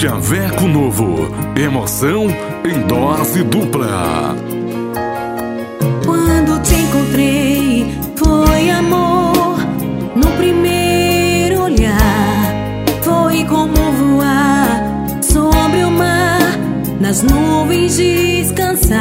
Chaveco Novo, emoção em dose dupla. Quando te encontrei, foi amor no primeiro olhar. Foi como voar sobre o mar, nas nuvens descansar.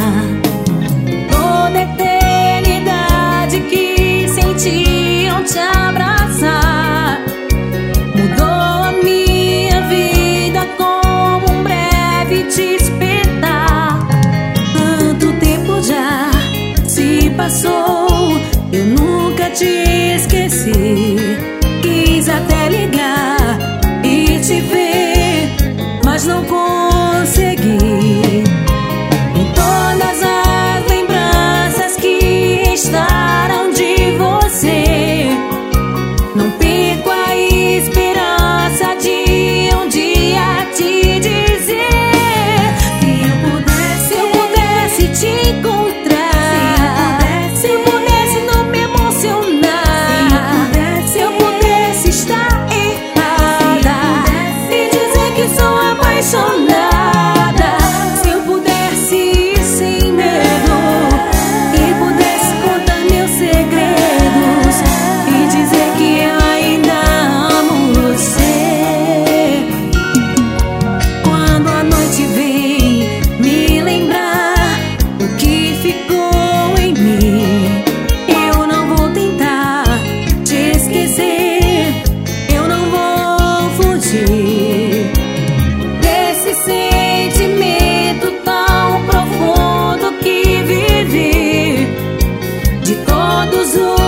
Toda eternidade que sentiam te abraçar mudou a minha vida como um breve despertar. Tanto tempo já se passou, eu nunca te esqueci. Quis até ligar e te ver, mas não consegui. Em todas as lembranças que restaram de você, não perco a esperança de um dia te dizer: se eu pudesse te encontrar, se eu pudesse não me emocionar, se eu pudesse estar errada e dizer que sou apaixonada, se eu pudesse ir sem medo e pudesse contar meus segredos e dizer que eu ainda amo você. Quando a noite vem me lembrar o que ficou em mim, eu não vou tentar te esquecer, eu não vou fugir desse sentimento tão profundo que vivi. De todos os